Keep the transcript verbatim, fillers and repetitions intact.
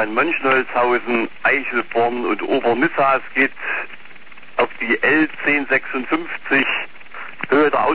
Autobahn Mönchholzhausen, Eichelborn und Obernissa. Es geht auf die L zehn sechsundfünfzig Höhe der